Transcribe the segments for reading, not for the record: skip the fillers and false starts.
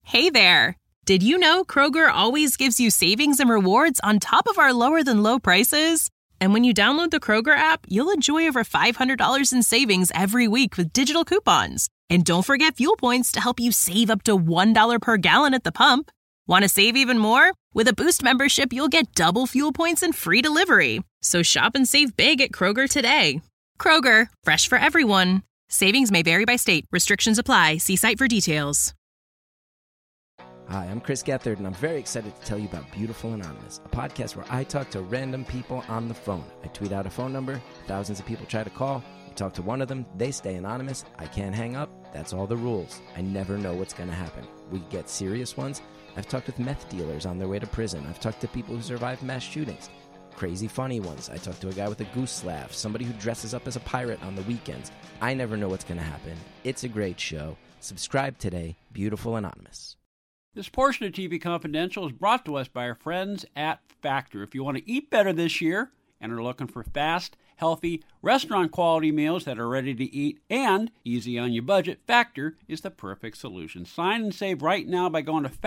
Hey there! Did you know Kroger always gives you savings and rewards on top of our lower-than-low prices? And when you download the Kroger app, you'll enjoy over $500 in savings every week with digital coupons. And don't forget fuel points to help you save up to $1 per gallon at the pump. Want to save even more? With a Boost membership, you'll get double fuel points and free delivery. So shop and save big at Kroger today. Kroger, fresh for everyone. Savings may vary by state. Restrictions apply. See site for details. Hi, I'm Chris Gethard, and I'm very excited to tell you about Beautiful Anonymous, a podcast where I talk to random people on the phone. I tweet out a phone number, thousands of people try to call, I talk to one of them, they stay anonymous, I can't hang up, that's all the rules. I never know what's going to happen. We get serious ones. I've talked with meth dealers on their way to prison. I've talked to people who survived mass shootings. Crazy funny ones. I talked to a guy with a goose laugh, somebody who dresses up as a pirate on the weekends. I never know what's going to happen. It's a great show. Subscribe today, Beautiful Anonymous. This portion of TV Confidential is brought to us by our friends at Factor. If you want to eat better this year and are looking for fast, healthy, restaurant-quality meals that are ready to eat and easy on your budget, Factor is the perfect solution. Sign and save right now by going to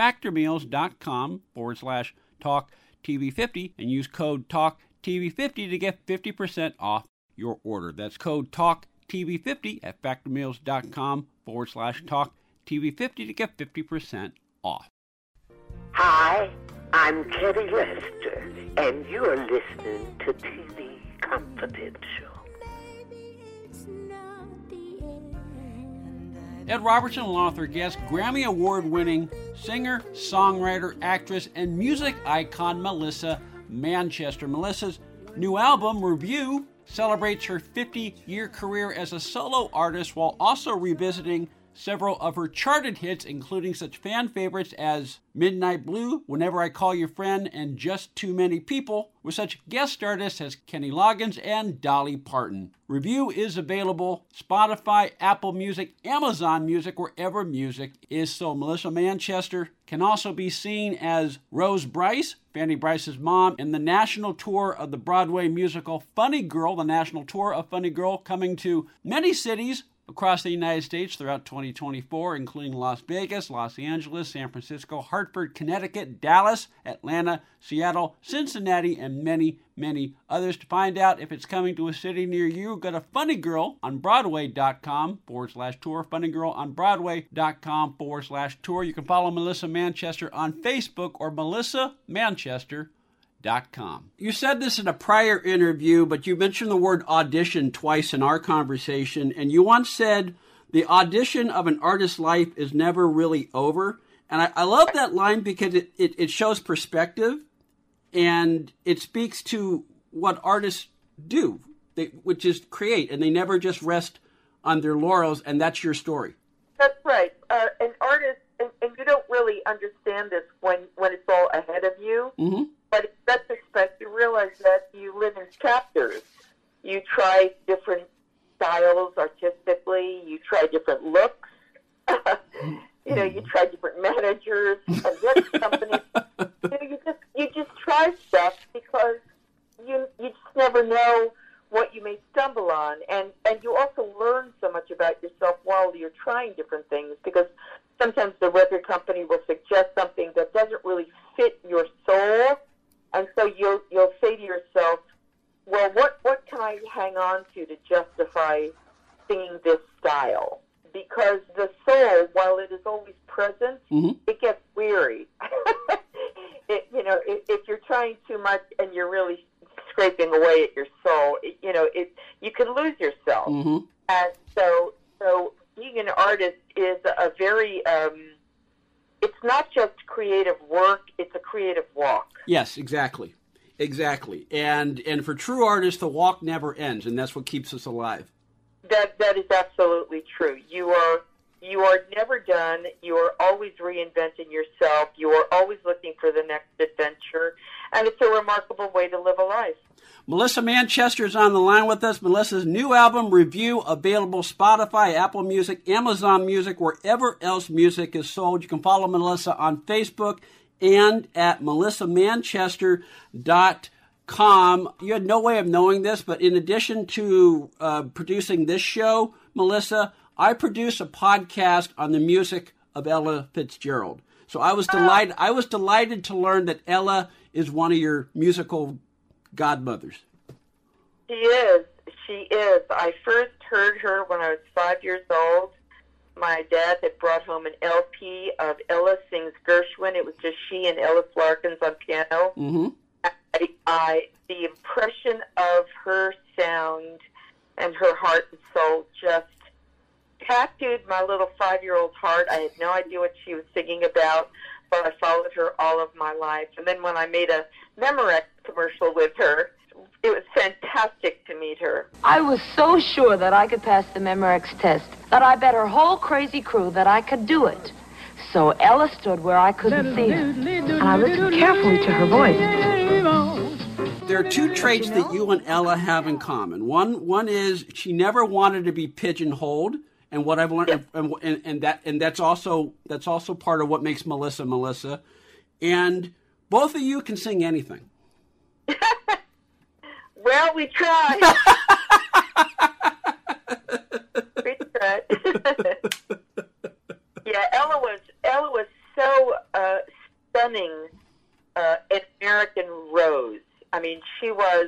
factormeals.com/TalkTV50 and use code TalkTV50 to get 50% off your order. That's code TalkTV50 at factormeals.com/TalkTV50 to get 50% off. Hi, I'm Kerry Lester, and you're listening to TV Confidential. Ed Robertson, along with our guest, Grammy Award-winning singer, songwriter, actress, and music icon Melissa Manchester. Melissa's new album, Review, celebrates her 50-year career as a solo artist while also revisiting several of her charted hits, including such fan favorites as Midnight Blue, Whenever I Call Your Friend, and Just Too Many People, with such guest artists as Kenny Loggins and Dolly Parton. Review is available Spotify, Apple Music, Amazon Music, wherever music is sold. Melissa Manchester can also be seen as Rose Bryce, Fanny Bryce's mom, in the national tour of the Broadway musical Funny Girl, the national tour of Funny Girl, coming to many cities across the United States throughout 2024, including Las Vegas, Los Angeles, San Francisco, Hartford, Connecticut, Dallas, Atlanta, Seattle, Cincinnati, and many, many others. To find out if it's coming to a city near you, go to funnygirlonbroadway.com/tour, funnygirlonbroadway.com/tour. You can follow Melissa Manchester on Facebook or melissamanchester.com. You said this in a prior interview, but you mentioned the word audition twice in our conversation, and you once said, the audition of an artist's life is never really over. And I love that line because it shows perspective, and it speaks to what artists do, which is create, and they never just rest on their laurels, and that's your story. That's right. An artist, and you don't really understand this when it's all ahead of you. Mm-hmm. But in retrospect, you realize that you live in chapters. You try different styles artistically. You try different looks. You try different managers and record companies. You just try stuff because you just never know what you may stumble on. And you also learn so much about yourself while you're trying different things, because sometimes the record company will suggest something that doesn't really fit your soul. And so you'll say to yourself, well, what can I hang on to justify singing this style? Because the soul, while it is always present, mm-hmm. it gets weary. If you're trying too much and you're really scraping away at your soul, you can lose yourself. Mm-hmm. And so being an artist is a very it's not just creative work, it's a creative walk. Yes, exactly. And for true artists, the walk never ends, and that's what keeps us alive. That is absolutely true. You are never done. You are always reinventing yourself. You are always looking for the next adventure, and it's a remarkable way to live a life. Melissa Manchester is on the line with us. Melissa's new album, Review, available Spotify, Apple Music, Amazon Music, wherever else music is sold. You can follow Melissa on Facebook and at melissamanchester.com. You had no way of knowing this, but in addition to producing this show, Melissa, I produce a podcast on the music of Ella Fitzgerald. So I was delighted. I was delighted to learn that Ella is one of your musical godmothers. She is. She is. I first heard her when I was 5 years old. My dad had brought home an LP of Ella Sings Gershwin. It was just she and Ellis Larkins on piano. Mm-hmm. The impression of her sound and her heart and soul just tattooed my little 5-year-old heart. I had no idea what she was singing about, but I followed her all of my life. And then when I made a Memorex commercial with her, it was fantastic to meet her. I was so sure that I could pass the Memorex test that I bet her whole crazy crew that I could do it. So Ella stood where I couldn't see her, and I listened carefully to her voice. There are two traits that you and Ella have in common. One is she never wanted to be pigeonholed, and what I've learned, and that's also part of what makes Melissa Melissa. And both of you can sing anything. Well, we tried. We tried. Yeah, Ella was so stunning, an American Rose. I mean, she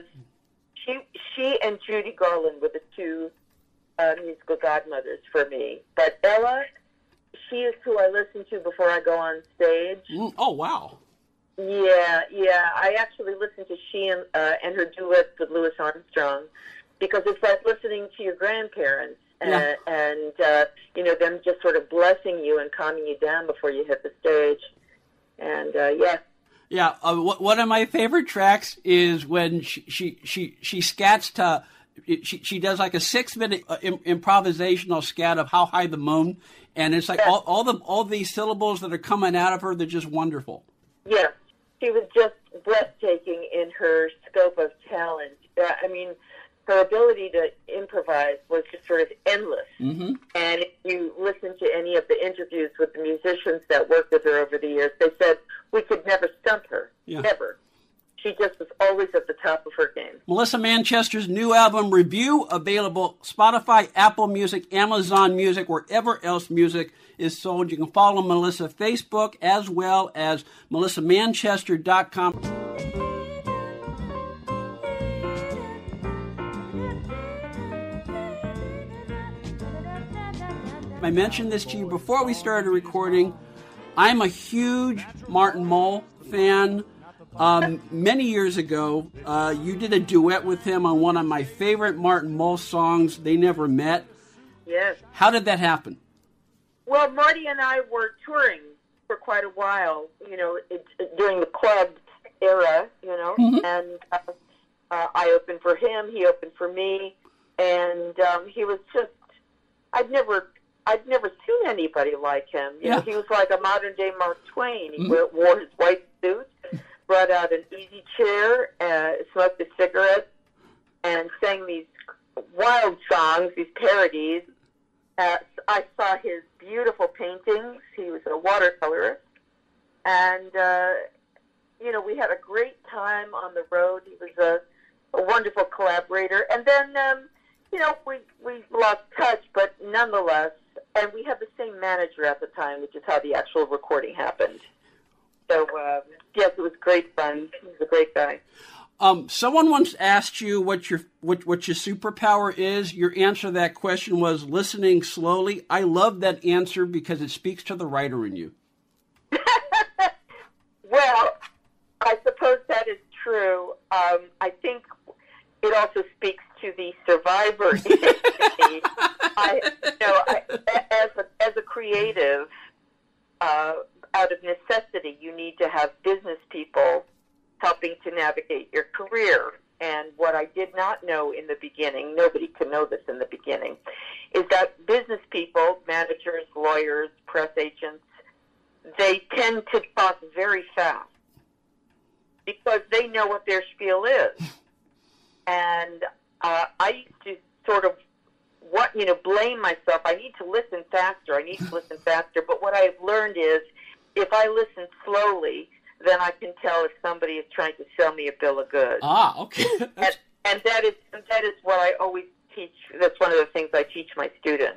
and Judy Garland were the two musical godmothers for me. But Ella, she is who I listen to before I go on stage. Oh, wow. Yeah. I actually listen to she and her duets with Louis Armstrong because it's like listening to your grandparents and them just sort of blessing you and calming you down before you hit the stage. And Yeah, one of my favorite tracks is when she scats to. She does like a 6-minute improvisational scat of How High the Moon, and it's like all these syllables that are coming out of her. They're just wonderful. Yeah, she was just breathtaking in her scope of talent. I mean, her ability to improvise was just sort of endless. Mm-hmm. And if you listen to any of the interviews with the musicians that worked with her over the years, they said we could never stump her. Yeah. Never. She just was always at the top of her game. Melissa Manchester's new album, Review, available Spotify, Apple Music, Amazon Music, wherever else music is sold. You can follow Melissa Facebook as well as melissamanchester.com. I mentioned this to you before we started recording. I'm a huge Martin Mull fan. Many years ago, you did a duet with him on one of my favorite Martin Mull songs, They Never Met. Yes. How did that happen? Well, Marty and I were touring for quite a while, during the club era, mm-hmm. And I opened for him, he opened for me, and he was just, I'd never seen anybody like him. He was like a modern-day Mark Twain. He mm-hmm. wore his white suit, brought out an easy chair, smoked a cigarette, and sang these wild songs, these parodies. I saw his beautiful paintings. He was a watercolorist. And, we had a great time on the road. He was a wonderful collaborator. And then, we lost touch, but nonetheless, and we had the same manager at the time, which is how the actual recording happened. So, yes, it was great fun. He was a great guy. Someone once asked you what your superpower is. Your answer to that question was listening slowly. I love that answer because it speaks to the writer in you. Well, I suppose that is true. I think it also speaks to the survivor in me. As a creative, out of necessity, you need to have business people helping to navigate your career. And what I did not know in the beginning, nobody could know this in the beginning, is that business people, managers, lawyers, press agents, they tend to talk very fast because they know what their spiel is. And I used to sort of blame myself. I need to listen faster. But what I've learned is if I listen slowly, then I can tell if somebody is trying to sell me a bill of goods. Ah, okay. and that is what I always teach. That's one of the things I teach my students,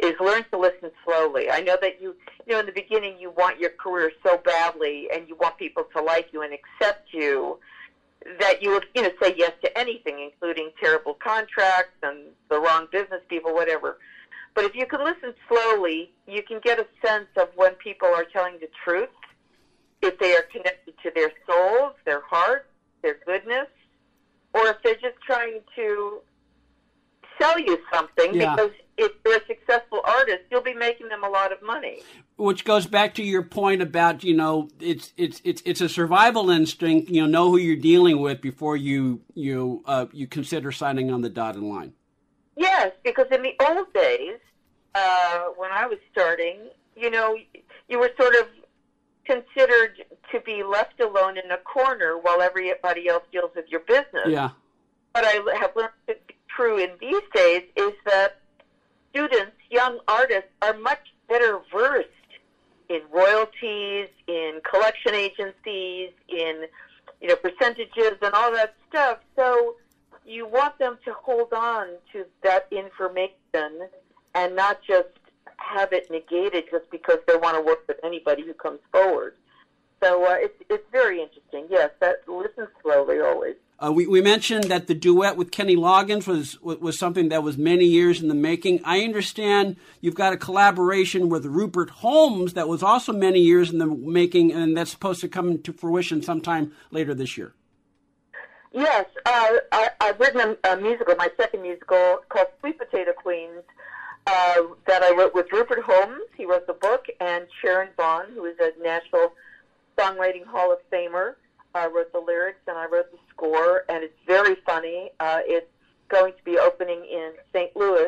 is learn to listen slowly. I know that you know, in the beginning you want your career so badly and you want people to like you and accept you that you would, you know, say yes to anything, including terrible contracts and the wrong business people, whatever. But if you can listen slowly, you can get a sense of when people are telling the truth, if they are connected to their souls, their hearts, their goodness, or if they're just trying to sell you something, because if you're a successful artist, you'll be making them a lot of money. Which goes back to your point about, you know, it's a survival instinct. You know who you're dealing with before you consider signing on the dotted line. Yes, because in the old days, when I was starting, you know, you were sort of considered to be left alone in a corner while everybody else deals with your business. Yeah. What I have learned to be true in these days is that students, young artists, are much better versed in royalties, in collection agencies, in, you know, percentages and all that stuff. So you want them to hold on to that information and not just have it negated just because they want to work with anybody who comes forward. So it's very interesting. Yes, that listen slowly always. We mentioned that the duet with Kenny Loggins was something that was many years in the making. I understand you've got a collaboration with Rupert Holmes that was also many years in the making, and that's supposed to come to fruition sometime later this year. Yes, I've written a musical, my second musical, called Sweet Potato Queens, that I wrote with Rupert Holmes. He wrote the book, and Sharon Vaughn, who is a National Songwriting Hall of Famer, wrote the lyrics, and I wrote the score, and it's very funny. It's going to be opening in St. Louis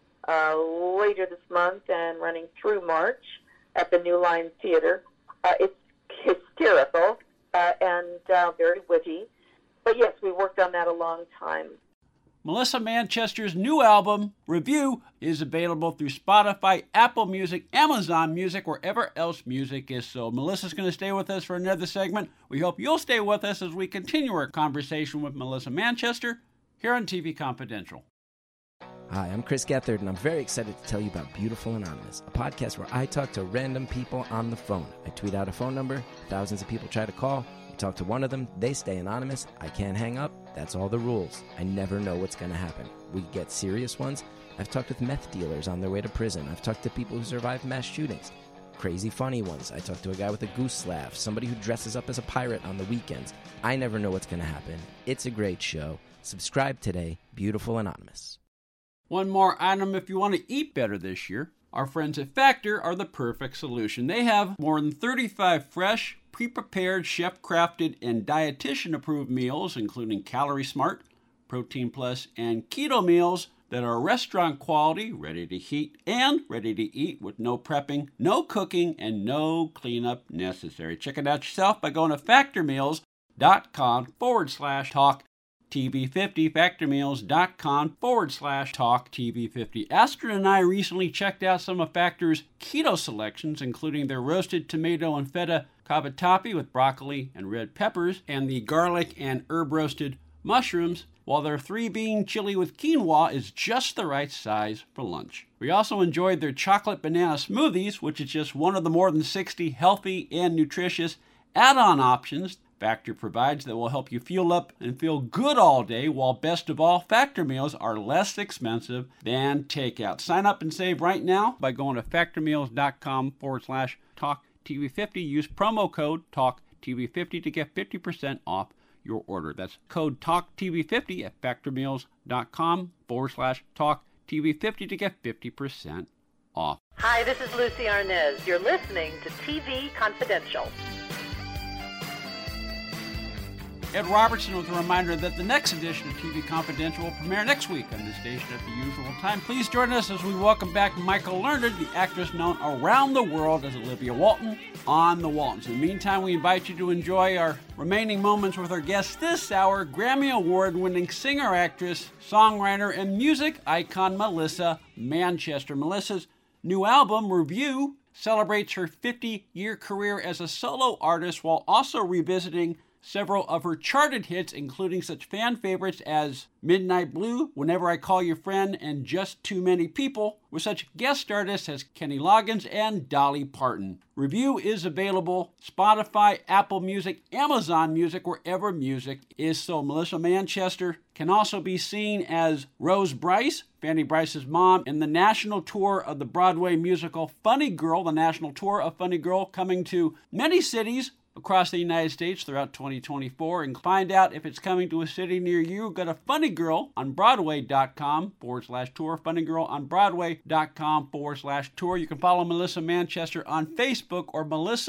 later this month and running through March at the New Line Theater. It's hysterical and very witty. But yes, we worked on that a long time. Melissa Manchester's new album, Review, is available through Spotify, Apple Music, Amazon Music, wherever else music is sold. Melissa's going to stay with us for another segment. We hope you'll stay with us as we continue our conversation with Melissa Manchester here on TV Confidential. Hi, I'm Chris Gethard, and I'm very excited to tell you about Beautiful Anonymous, a podcast where I talk to random people on the phone. I tweet out a phone number, thousands of people try to call. Talk to one of them, they stay anonymous, I can't hang up, that's all the rules. I never know what's going to happen. We get serious ones. I've talked with meth dealers on their way to prison. I've talked to people who survived mass shootings. Crazy funny ones. I talked to a guy with a goose laugh, somebody who dresses up as a pirate on the weekends. I never know what's going to happen. It's a great show. Subscribe today, Beautiful Anonymous. One more item if you want to eat better this year. Our friends at Factor are the perfect solution. They have more than 35 fresh, pre-prepared, chef-crafted, and dietitian-approved meals, including Calorie Smart, Protein Plus, and Keto meals that are restaurant quality, ready to heat, and ready to eat with no prepping, no cooking, and no cleanup necessary. Check it out yourself by going to factormeals.com/talk. TV50, factormeals.com/talk TV50. Astrid and I recently checked out some of Factor's keto selections, including their roasted tomato and feta cavatappi with broccoli and red peppers, and the garlic and herb roasted mushrooms, while their 3-bean chili with quinoa is just the right size for lunch. We also enjoyed their chocolate banana smoothies, which is just one of the more than 60 healthy and nutritious add-on options Factor provides that will help you fuel up and feel good all day, while best of all, Factor meals are less expensive than takeout. Sign up and save right now by going to factormeals.com/talk TV50. Use promo code TALKTV50 to get 50% off your order. That's code TALKTV50 at factormeals.com/talk TV50 to get 50% off. Hi, this is Lucy Arnez. You're listening to TV Confidential. Ed Robertson with a reminder that the next edition of TV Confidential will premiere next week on this station at the usual time. Please join us as we welcome back Michael Learned, the actress known around the world as Olivia Walton, on The Waltons. In the meantime, we invite you to enjoy our remaining moments with our guest this hour, Grammy Award-winning singer, actress, songwriter, and music icon Melissa Manchester. Melissa's new album, Review, celebrates her 50-year career as a solo artist while also revisiting several of her charted hits, including such fan favorites as Midnight Blue, Whenever I Call Your Friend, and Just Too Many People, with such guest artists as Kenny Loggins and Dolly Parton. Review is available Spotify, Apple Music, Amazon Music, wherever music is sold. Melissa Manchester can also be seen as Rose Bryce, Fanny Bryce's mom, in the national tour of the Broadway musical Funny Girl, the national tour of Funny Girl, coming to many cities across the United States throughout 2024. And find out if it's coming to a city near you, go to funnygirlonbroadway.com/tour, funnygirlonbroadway.com/tour. You can follow Melissa Manchester on Facebook or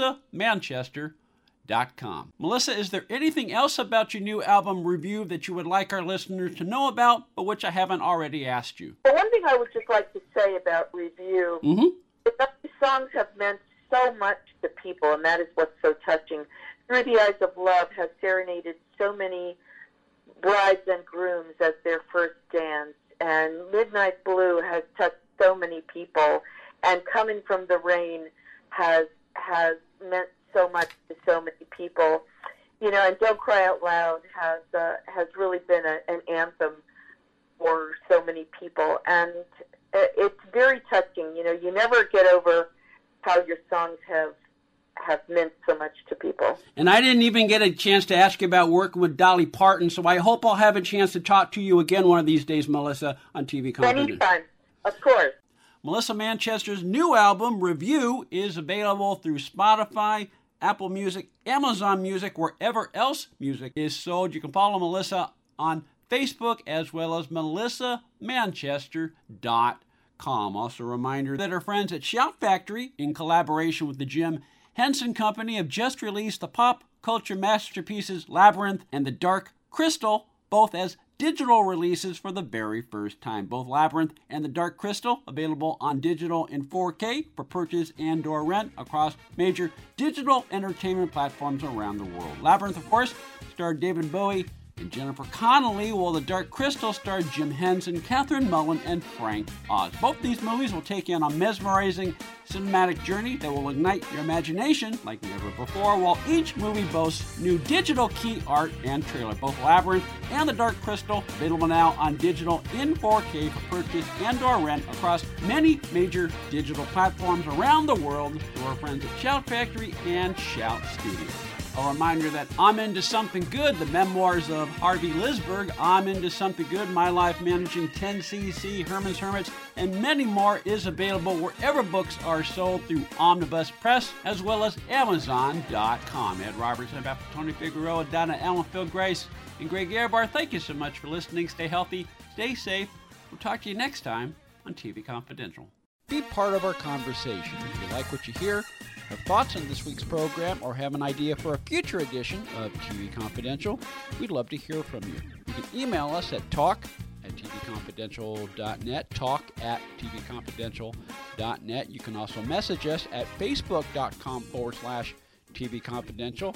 melissamanchester.com. Melissa, is there anything else about your new album Review that you would like our listeners to know about, but which I haven't already asked you? Well, one thing I would just like to say about Review is that these songs have meant so much to people, and that is what's so touching. Through the Eyes of Love has serenaded so many brides and grooms at their first dance, and Midnight Blue has touched so many people, and Coming from the Rain has meant so much to so many people. You know, and Don't Cry Out Loud has really been an anthem for so many people, and it's very touching. You know, you never get over how your songs have meant so much to people. And I didn't even get a chance to ask you about working with Dolly Parton, so I hope I'll have a chance to talk to you again one of these days, Melissa, on TV Confidential. Anytime, of course. Melissa Manchester's new album, Review, is available through Spotify, Apple Music, Amazon Music, wherever else music is sold. You can follow Melissa on Facebook as well as melissamanchester.com. Also a reminder that our friends at Shout Factory, in collaboration with the Jim Henson Company, have just released the pop culture masterpieces Labyrinth and The Dark Crystal, both as digital releases for the very first time. Both Labyrinth and The Dark Crystal available on digital in 4K for purchase and/or rent across major digital entertainment platforms around the world. Labyrinth, of course, starred David Bowie and Jennifer Connelly, while The Dark Crystal starred Jim Henson, Catherine Mullen, and Frank Oz. Both these movies will take you on a mesmerizing cinematic journey that will ignite your imagination like never before, while each movie boasts new digital key art and trailer. Both Labyrinth and The Dark Crystal available now on digital in 4K for purchase and/or rent across many major digital platforms around the world through our friends at Shout Factory and Shout Studios. A reminder that I'm Into Something Good, the memoirs of Harvey Lisberg, I'm Into Something Good, My Life Managing 10cc, Herman's Hermits, and many more is available wherever books are sold through Omnibus Press, as well as Amazon.com. Ed Robertson, Tony Figueroa, Donna Allen, Phil Grace, and Greg Ehrbar, thank you so much for listening. Stay healthy, stay safe. We'll talk to you next time on TV Confidential. Be part of our conversation. If you like what you hear, have thoughts on this week's program, or have an idea for a future edition of TV Confidential, we'd love to hear from you. You can email us at talk@tvconfidential.net, talk@tvconfidential.net. You can also message us at facebook.com/tvconfidential,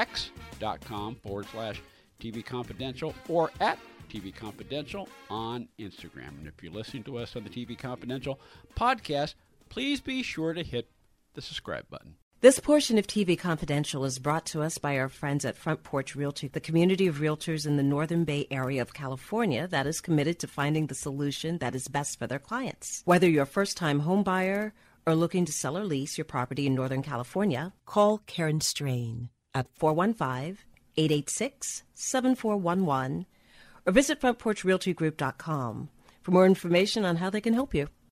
x.com/tvconfidential, or at TV Confidential on Instagram. And if you're listening to us on the TV Confidential podcast, please be sure to hit the subscribe button. This portion of TV Confidential is brought to us by our friends at Front Porch Realty, the community of realtors in the Northern Bay area of California that is committed to finding the solution that is best for their clients. Whether you're a first-time home buyer or looking to sell or lease your property in Northern California, call Karen Strain at 415-886-7411 or visit frontporchrealtygroup.com for more information on how they can help you.